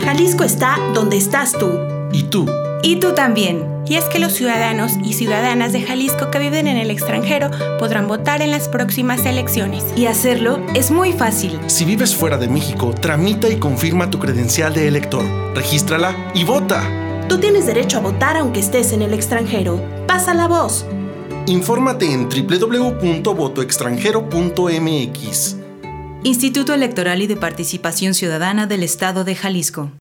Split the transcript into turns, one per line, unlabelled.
Jalisco está donde estás tú.
¿Y tú?
Y tú también. Y es que los ciudadanos y ciudadanas de Jalisco que viven en el extranjero podrán votar en las próximas elecciones.
Y hacerlo es muy fácil.
Si vives fuera de México, tramita y confirma tu credencial de elector. Regístrala y vota.
Tú tienes derecho a votar aunque estés en el extranjero. Pasa la voz.
Infórmate en www.votoextranjero.mx.
Instituto Electoral y de Participación Ciudadana del Estado de Jalisco.